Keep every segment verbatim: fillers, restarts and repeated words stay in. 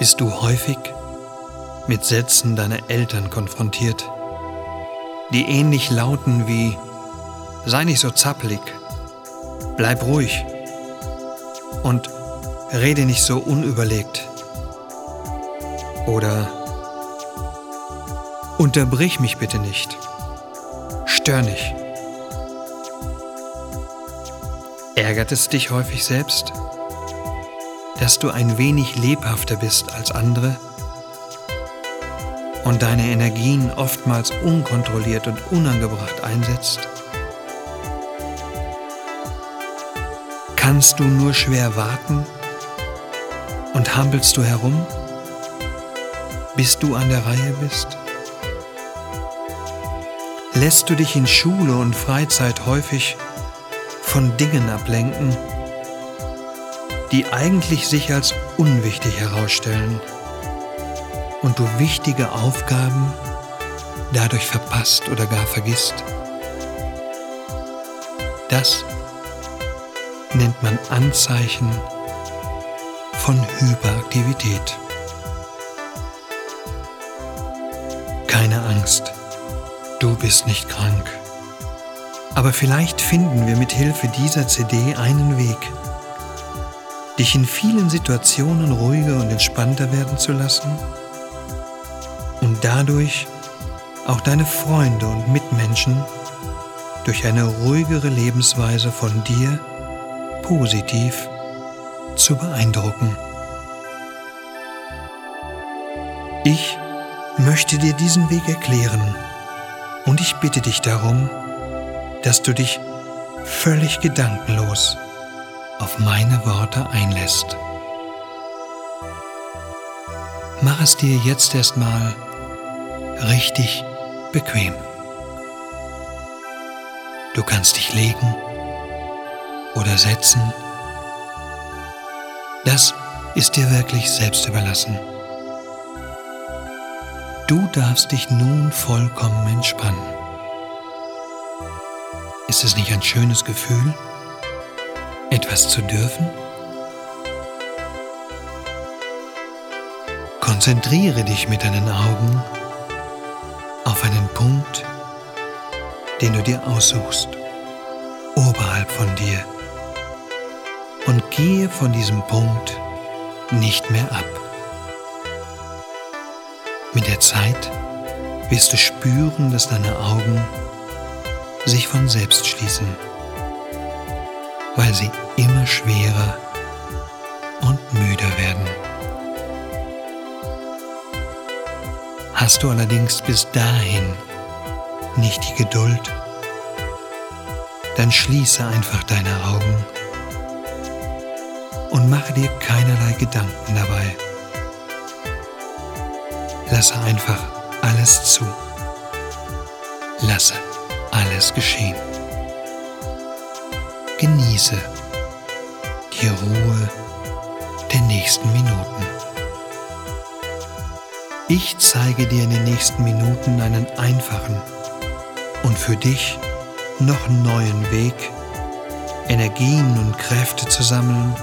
Bist du häufig mit Sätzen deiner Eltern konfrontiert, die ähnlich lauten wie „Sei nicht so zappelig, bleib ruhig und rede nicht so unüberlegt“ oder „Unterbrich mich bitte nicht, stör nicht“? Ärgert es dich häufig selbst, dass du ein wenig lebhafter bist als andere und deine Energien oftmals unkontrolliert und unangebracht einsetzt? Kannst du nur schwer warten und hampelst du herum, bis du an der Reihe bist? Lässt du dich in Schule und Freizeit häufig von Dingen ablenken, die eigentlich sich als unwichtig herausstellen und du wichtige Aufgaben dadurch verpasst oder gar vergisst? Das nennt man Anzeichen von Hyperaktivität. Keine Angst, du bist nicht krank. Aber vielleicht finden wir mit Hilfe dieser C D einen Weg, dich in vielen Situationen ruhiger und entspannter werden zu lassen und dadurch auch deine Freunde und Mitmenschen durch eine ruhigere Lebensweise von dir positiv zu beeindrucken. Ich möchte dir diesen Weg erklären und ich bitte dich darum, dass du dich völlig gedankenlos auf meine Worte einlässt. Mach es dir jetzt erstmal richtig bequem. Du kannst dich legen oder setzen. Das ist dir wirklich selbst überlassen. Du darfst dich nun vollkommen entspannen. Ist es nicht ein schönes Gefühl, etwas zu dürfen? Konzentriere dich mit deinen Augen auf einen Punkt, den du dir aussuchst, oberhalb von dir, und gehe von diesem Punkt nicht mehr ab. Mit der Zeit wirst du spüren, dass deine Augen sich von selbst schließen, weil sie immer schwerer und müder werden. Hast du allerdings bis dahin nicht die Geduld, dann schließe einfach deine Augen und mache dir keinerlei Gedanken dabei. Lasse einfach alles zu. Lasse alles geschehen. Genieße die Ruhe der nächsten Minuten. Ich zeige dir in den nächsten Minuten einen einfachen und für dich noch neuen Weg, Energien und Kräfte zu sammeln,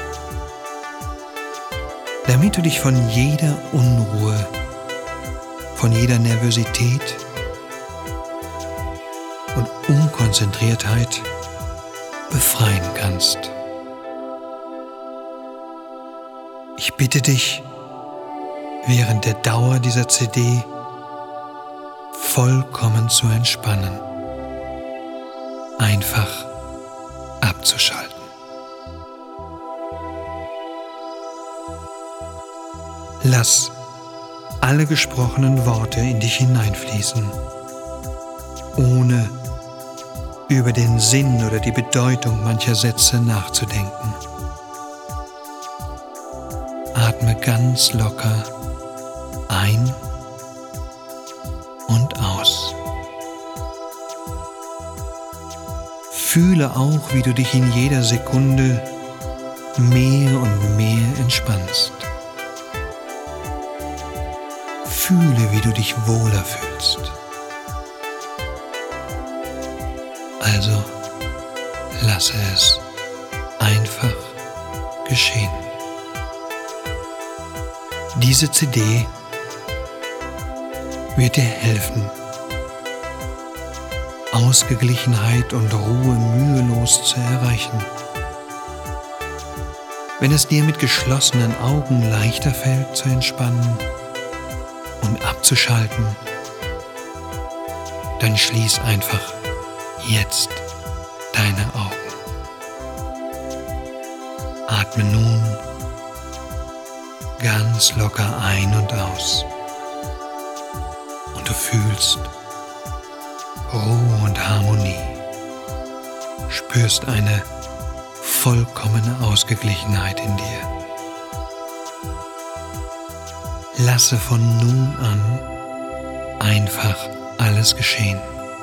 damit du dich von jeder Unruhe, von jeder Nervosität und Unkonzentriertheit befreien kannst. Ich bitte dich, während der Dauer dieser C D vollkommen zu entspannen, einfach abzuschalten. Lass alle gesprochenen Worte in dich hineinfließen, ohne über den Sinn oder die Bedeutung mancher Sätze nachzudenken. Atme ganz locker ein und aus. Fühle auch, wie du dich in jeder Sekunde mehr und mehr entspannst. Fühle, wie du dich wohler fühlst. Also lasse es einfach geschehen. Diese C D wird dir helfen, Ausgeglichenheit und Ruhe mühelos zu erreichen. Wenn es dir mit geschlossenen Augen leichter fällt, zu entspannen und abzuschalten, dann schließ einfach jetzt deine Augen. Atme nun ganz locker ein und aus und du fühlst Ruhe und Harmonie, spürst eine vollkommene Ausgeglichenheit in dir. Lasse von nun an einfach alles geschehen.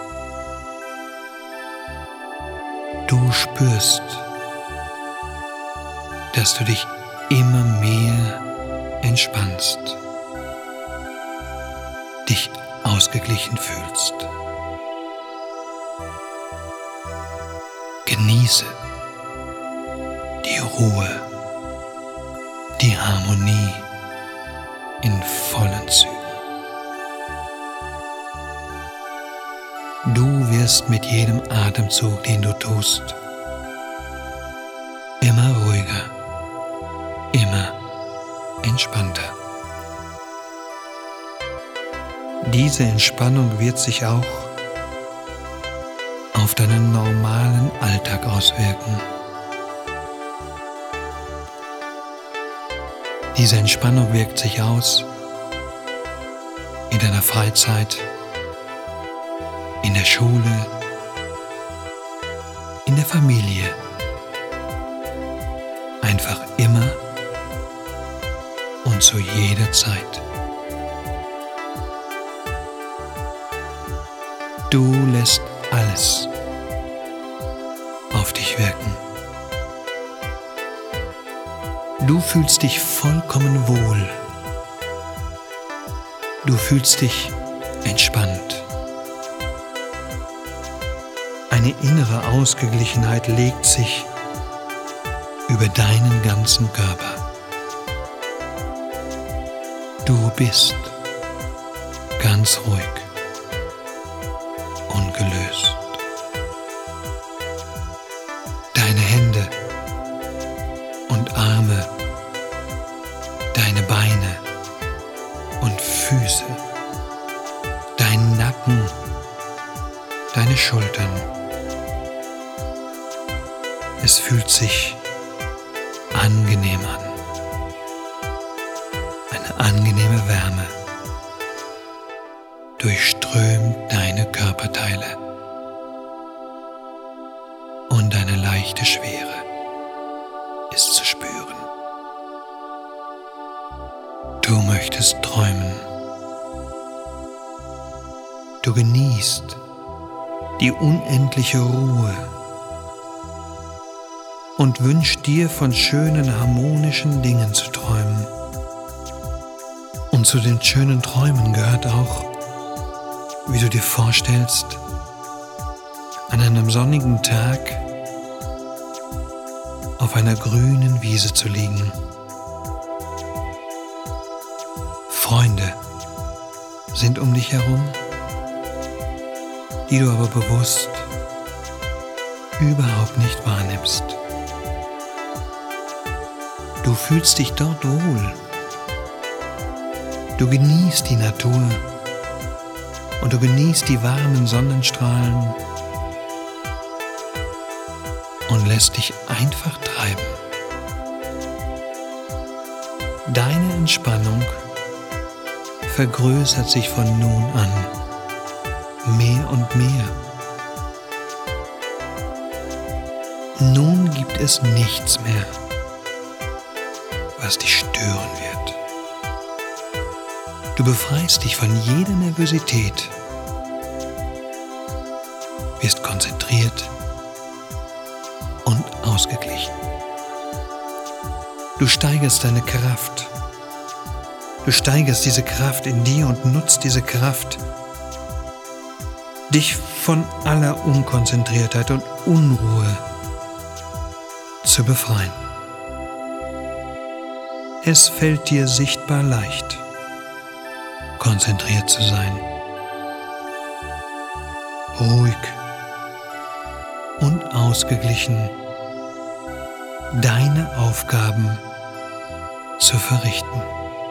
Du spürst, dass du dich immer mehr entspannst, dich ausgeglichen fühlst. Genieße die Ruhe, die Harmonie in vollen Zügen. Du wirst mit jedem Atemzug, den du tust, immer ruhiger, immer entspannter. Diese Entspannung wird sich auch auf deinen normalen Alltag auswirken. Diese Entspannung wirkt sich aus in deiner Freizeit, in der Schule, in der Familie, einfach immer und zu jeder Zeit. Du lässt alles auf dich wirken. Du fühlst dich vollkommen wohl. Du fühlst dich entspannt. Eine innere Ausgeglichenheit legt sich über deinen ganzen Körper. Du bist ganz ruhig und gelöst. Deine Hände und Arme, deine Beine und Füße, dein Nacken, deine Schultern. Es fühlt sich angenehm an. Eine angenehme Wärme durchströmt deine Körperteile und eine leichte Schwere ist zu spüren. Du möchtest träumen. Du genießt die unendliche Ruhe und wünschst dir, von schönen, harmonischen Dingen zu träumen. Und zu den schönen Träumen gehört auch, wie du dir vorstellst, an einem sonnigen Tag auf einer grünen Wiese zu liegen. Freunde sind um dich herum, die du aber bewusst überhaupt nicht wahrnimmst. Du fühlst dich dort wohl. Du genießt die Natur und du genießt die warmen Sonnenstrahlen und lässt dich einfach treiben. Deine Entspannung vergrößert sich von nun an mehr und mehr. Nun gibt es nichts mehr, was dich stören wird. Du befreist dich von jeder Nervosität, wirst konzentriert und ausgeglichen. Du steigerst deine Kraft. Du steigerst diese Kraft in dir und nutzt diese Kraft, dich von aller Unkonzentriertheit und Unruhe zu befreien. Es fällt dir sichtbar leicht, konzentriert zu sein, ruhig und ausgeglichen deine Aufgaben zu verrichten.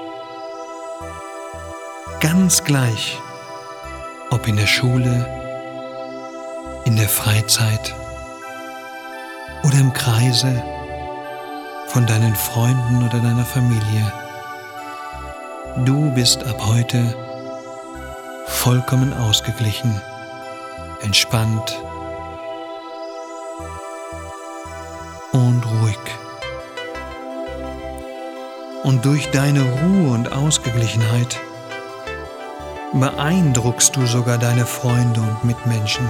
Ganz gleich, ob in der Schule, in der Freizeit oder im Kreise von deinen Freunden oder deiner Familie. Du bist ab heute vollkommen ausgeglichen, entspannt und ruhig. Und durch deine Ruhe und Ausgeglichenheit beeindruckst du sogar deine Freunde und Mitmenschen.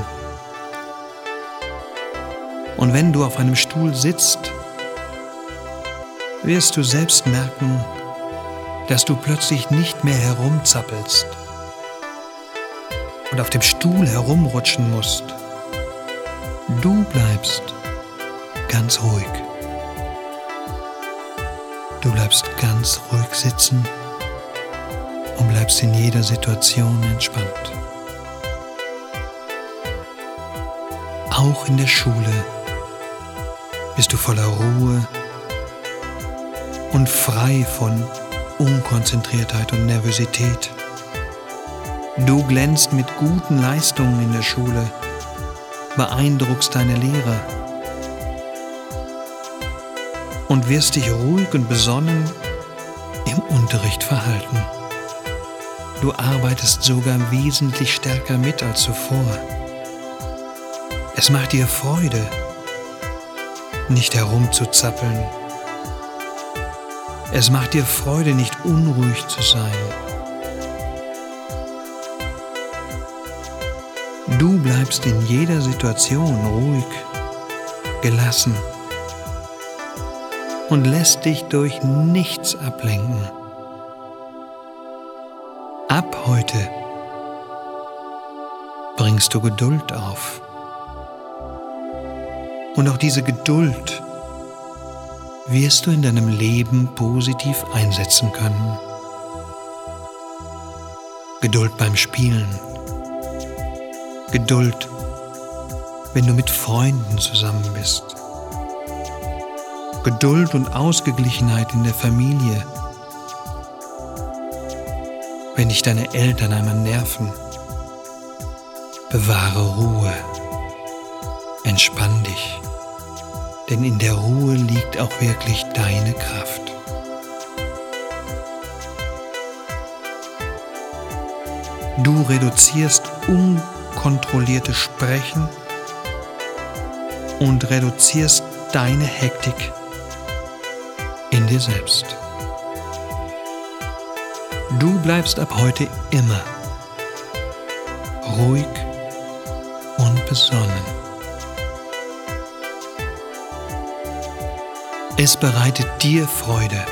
Und wenn du auf einem Stuhl sitzt, wirst du selbst merken, dass du plötzlich nicht mehr herumzappelst und auf dem Stuhl herumrutschen musst. Du bleibst ganz ruhig. Du bleibst ganz ruhig sitzen und bleibst in jeder Situation entspannt. Auch in der Schule bist du voller Ruhe und frei von Unkonzentriertheit und Nervosität. Du glänzt mit guten Leistungen in der Schule, beeindruckst deine Lehrer und wirst dich ruhig und besonnen im Unterricht verhalten. Du arbeitest sogar wesentlich stärker mit als zuvor. Es macht dir Freude, nicht herumzuzappeln. Es macht dir Freude, nicht unruhig zu sein. Du bleibst in jeder Situation ruhig, gelassen und lässt dich durch nichts ablenken. Ab heute bringst du Geduld auf. Und auch diese Geduld wirst du in deinem Leben positiv einsetzen können. Geduld beim Spielen. Geduld, wenn du mit Freunden zusammen bist. Geduld und Ausgeglichenheit in der Familie. Wenn dich deine Eltern einmal nerven, bewahre Ruhe. Entspann dich, denn in der Ruhe liegt auch wirklich deine Kraft. Du reduzierst unkontrolliertes Sprechen und reduzierst deine Hektik in dir selbst. Du bleibst ab heute immer ruhig und besonnen. Es bereitet dir Freude,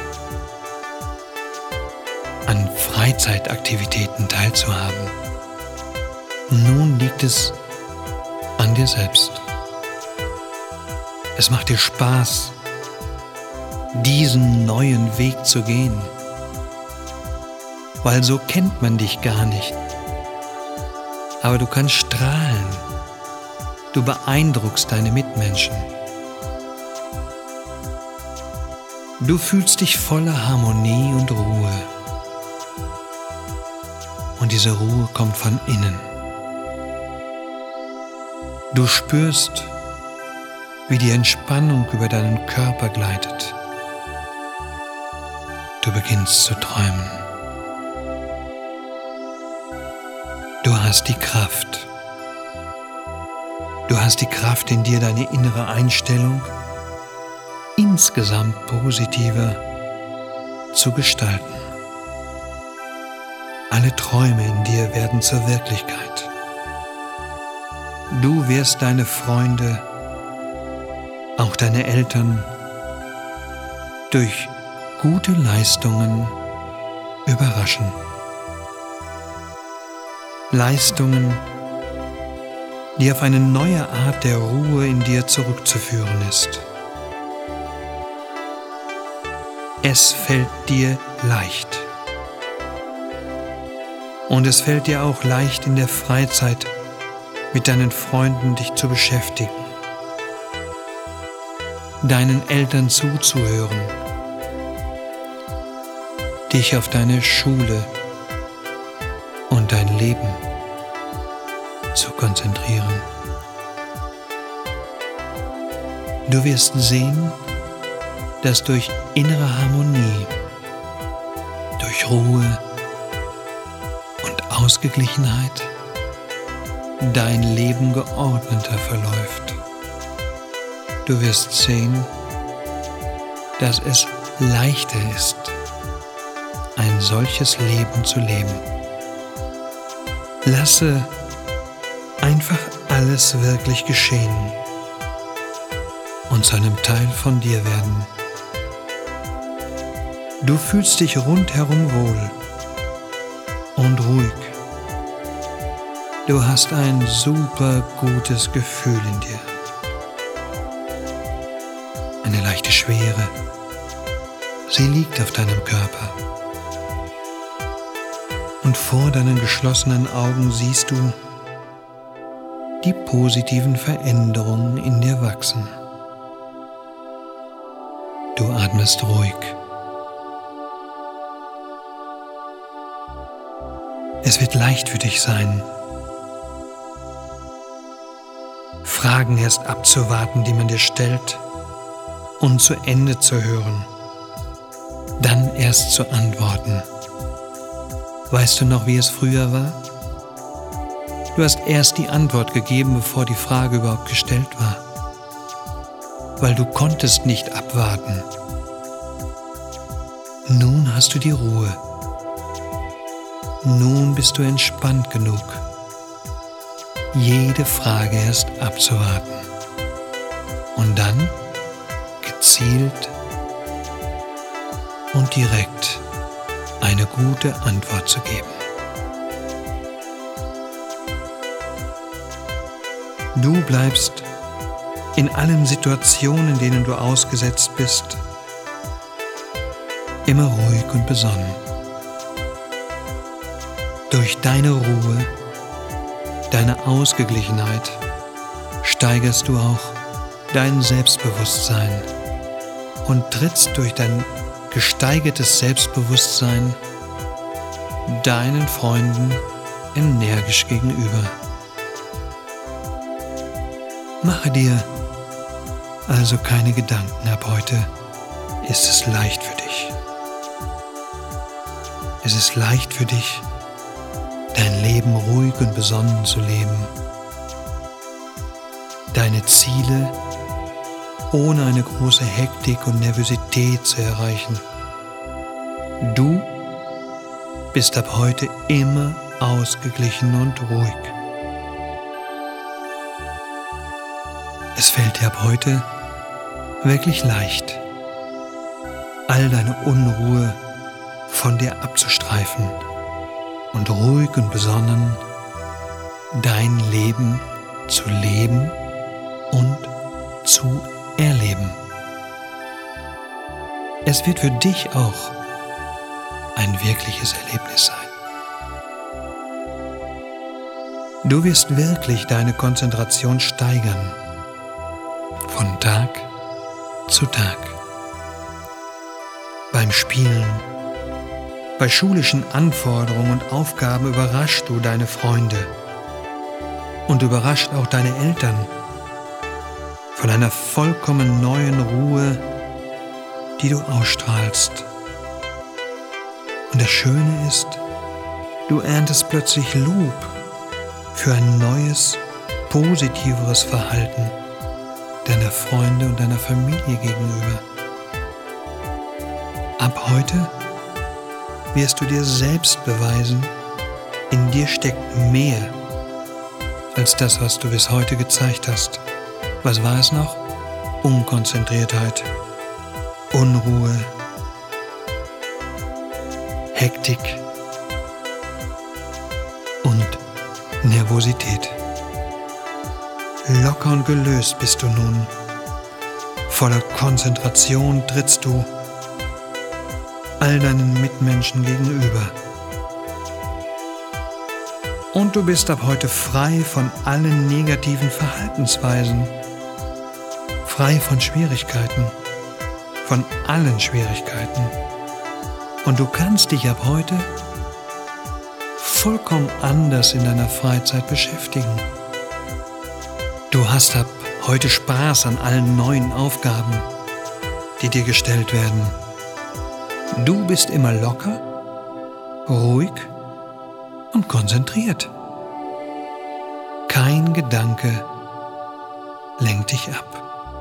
an Freizeitaktivitäten teilzuhaben. Nun liegt es an dir selbst. Es macht dir Spaß, diesen neuen Weg zu gehen, weil so kennt man dich gar nicht. Aber du kannst strahlen, du beeindruckst deine Mitmenschen. Du fühlst dich voller Harmonie und Ruhe. Und diese Ruhe kommt von innen. Du spürst, wie die Entspannung über deinen Körper gleitet. Du beginnst zu träumen. Du hast die Kraft. Du hast die Kraft in dir, deine innere Einstellung insgesamt positiver zu gestalten. Alle Träume in dir werden zur Wirklichkeit. Du wirst deine Freunde, auch deine Eltern, durch gute Leistungen überraschen. Leistungen, die auf eine neue Art der Ruhe in dir zurückzuführen ist. es fällt dir leicht. Und es fällt dir auch leicht, in der Freizeit mit deinen Freunden dich zu beschäftigen, deinen Eltern zuzuhören, dich auf deine Schule und dein Leben zu konzentrieren. Du wirst sehen, dass durch innere Harmonie, durch Ruhe und Ausgeglichenheit dein Leben geordneter verläuft. Du wirst sehen, dass es leichter ist, ein solches Leben zu leben. Lasse einfach alles wirklich geschehen und zu einem Teil von dir werden. Du fühlst dich rundherum wohl und ruhig. Du hast ein super gutes Gefühl in dir. Eine leichte Schwere. Sie liegt auf deinem Körper. Und vor deinen geschlossenen Augen siehst du die positiven Veränderungen in dir wachsen. Du atmest ruhig. Es wird leicht für dich sein, Fragen erst abzuwarten, die man dir stellt, und zu Ende zu hören, dann erst zu antworten. Weißt du noch, wie es früher war? Du hast erst die Antwort gegeben, bevor die Frage überhaupt gestellt war, weil du konntest nicht abwarten. Nun hast du die Ruhe. Nun bist du entspannt genug, jede Frage erst abzuwarten und dann gezielt und direkt eine gute Antwort zu geben. Du bleibst in allen Situationen, in denen du ausgesetzt bist, immer ruhig und besonnen. Durch deine Ruhe, deine Ausgeglichenheit steigerst du auch dein Selbstbewusstsein und trittst durch dein gesteigertes Selbstbewusstsein deinen Freunden energisch gegenüber. Mache dir also keine Gedanken, ab heute ist es leicht für dich. Es ist leicht für dich, dein Leben ruhig und besonnen zu leben, deine Ziele ohne eine große Hektik und Nervosität zu erreichen. Du bist ab heute immer ausgeglichen und ruhig. Es fällt dir ab heute wirklich leicht, all deine Unruhe von dir abzustreifen und ruhig und besonnen dein Leben zu leben und zu erleben. Es wird für dich auch ein wirkliches Erlebnis sein. Du wirst wirklich deine Konzentration steigern, von Tag zu Tag. Beim Spielen, bei schulischen Anforderungen und Aufgaben überraschst du deine Freunde und überrascht auch deine Eltern von einer vollkommen neuen Ruhe, die du ausstrahlst. Und das Schöne ist, du erntest plötzlich Lob für ein neues, positiveres Verhalten deiner Freunde und deiner Familie gegenüber. Ab heute wirst du dir selbst beweisen, in dir steckt mehr als das, was du bis heute gezeigt hast. Was war es noch? Unkonzentriertheit, Unruhe, Hektik und Nervosität. Locker und gelöst bist du nun. Voller Konzentration trittst du all deinen Mitmenschen gegenüber. Und du bist ab heute frei von allen negativen Verhaltensweisen, frei von Schwierigkeiten, von allen Schwierigkeiten. Und du kannst dich ab heute vollkommen anders in deiner Freizeit beschäftigen. Du hast ab heute Spaß an allen neuen Aufgaben, die dir gestellt werden. Du bist immer locker, ruhig und konzentriert. Kein Gedanke lenkt dich ab.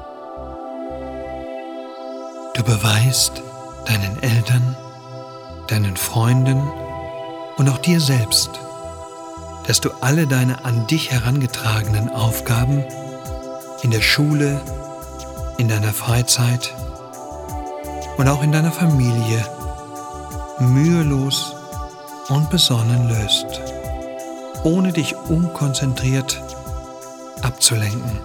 Du beweist deinen Eltern, deinen Freunden und auch dir selbst, dass du alle deine an dich herangetragenen Aufgaben in der Schule, in deiner Freizeit und auch in deiner Familie mühelos und besonnen löst, ohne dich unkonzentriert abzulenken.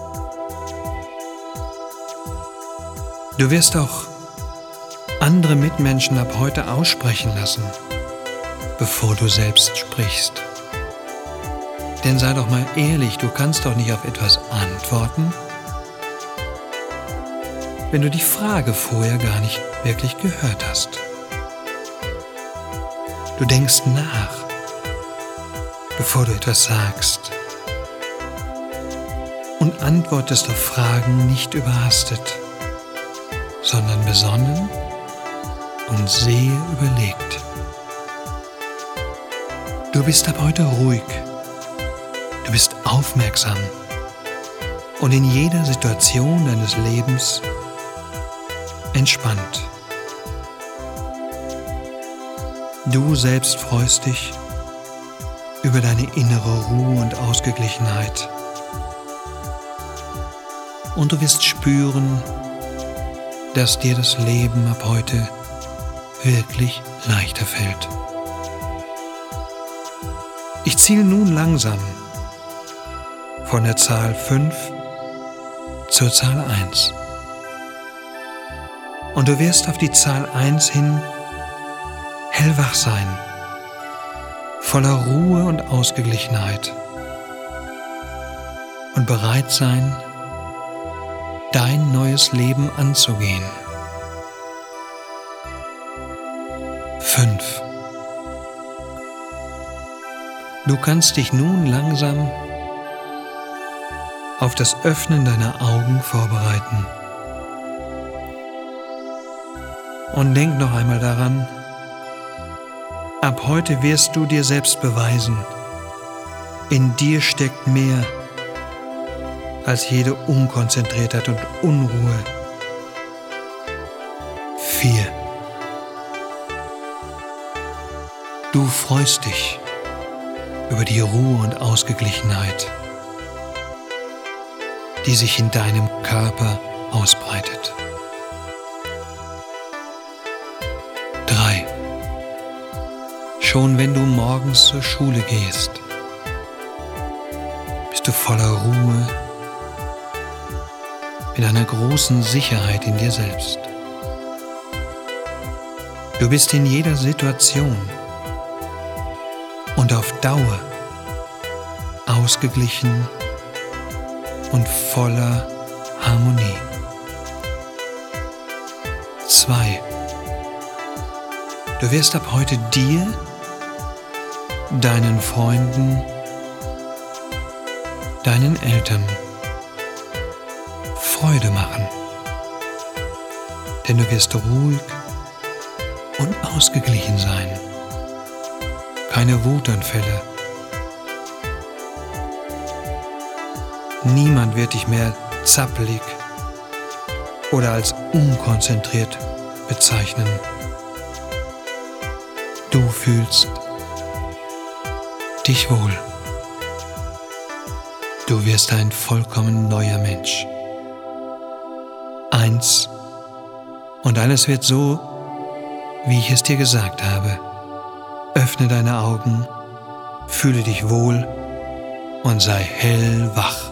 Du wirst auch andere Mitmenschen ab heute aussprechen lassen, bevor du selbst sprichst. Denn sei doch mal ehrlich, du kannst doch nicht auf etwas antworten, wenn du die Frage vorher gar nicht wirklich gehört hast. Du denkst nach, bevor du etwas sagst, und antwortest auf Fragen nicht überhastet, sondern besonnen und sehr überlegt. Du bist ab heute ruhig, du bist aufmerksam und in jeder Situation deines Lebens entspannt. Du selbst freust dich über deine innere Ruhe und Ausgeglichenheit. Und du wirst spüren, dass dir das Leben ab heute wirklich leichter fällt. Ich zähle nun langsam von der Zahl fünf zur Zahl eins. Und du wirst auf die Zahl eins hin hellwach sein, voller Ruhe und Ausgeglichenheit und bereit sein, dein neues Leben anzugehen. fünf. Du kannst dich nun langsam auf das Öffnen deiner Augen vorbereiten. Und denk noch einmal daran, ab heute wirst du dir selbst beweisen, in dir steckt mehr als jede Unkonzentriertheit und Unruhe. vier. Du freust dich über die Ruhe und Ausgeglichenheit, die sich in deinem Körper ausbreitet. drei. Schon wenn du morgens zur Schule gehst, bist du voller Ruhe, mit einer großen Sicherheit in dir selbst. Du bist in jeder Situation und auf Dauer ausgeglichen und voller Harmonie. zwei. Du wirst ab heute dir, deinen Freunden, deinen Eltern Freude machen, denn du wirst ruhig und ausgeglichen sein. Keine Wutanfälle. Niemand wird dich mehr zappelig oder als unkonzentriert bezeichnen. Du fühlst dich wohl. Du wirst ein vollkommen neuer Mensch. Eins. Und alles wird so, wie ich es dir gesagt habe. Öffne deine Augen, fühle dich wohl und sei hellwach.